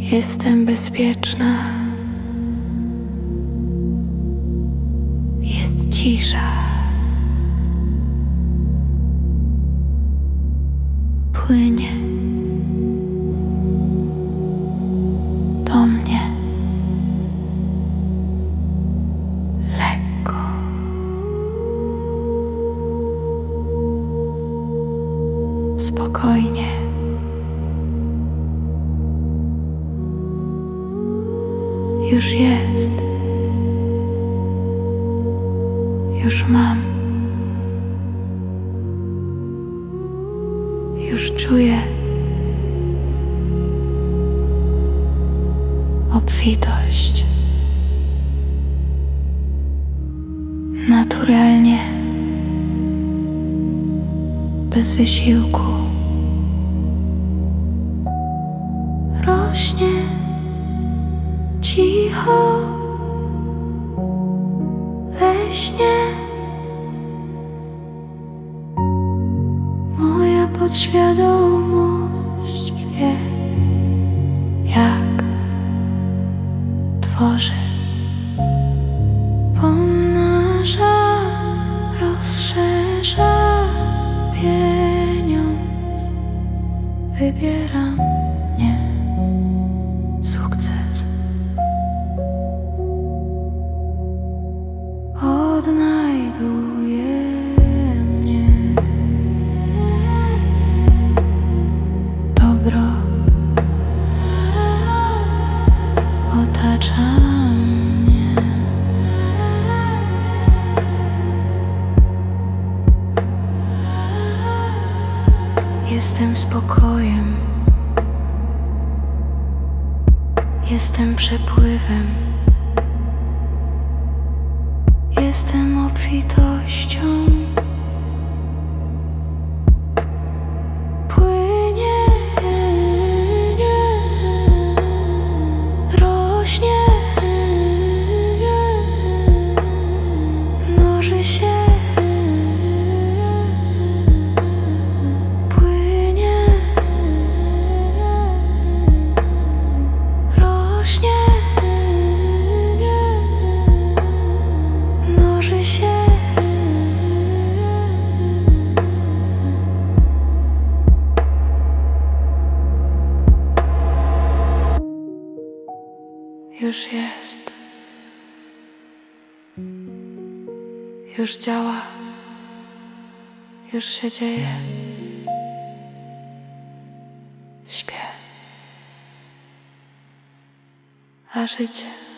Jestem bezpieczna. Jest cisza. Płynie do mnie lekko. Spokojnie. Już jest. Już mam. Już czuję obfitość. Naturalnie, bez wysiłku. Rośnie cicho we śnie. Moja podświadomość wie, jak tworzy, pomnaża, rozszerza. Pieniądz wybiera mnie. Sukces odnajduje mnie. Dobro otacza mnie. Jestem spokojem. Jestem przepływem. Jestem obfitością. Płynie, rośnie, mnoży się. Płynie, rośnie, mnoży się. Już jest. Już działa. Już się dzieje. Śpię. A życie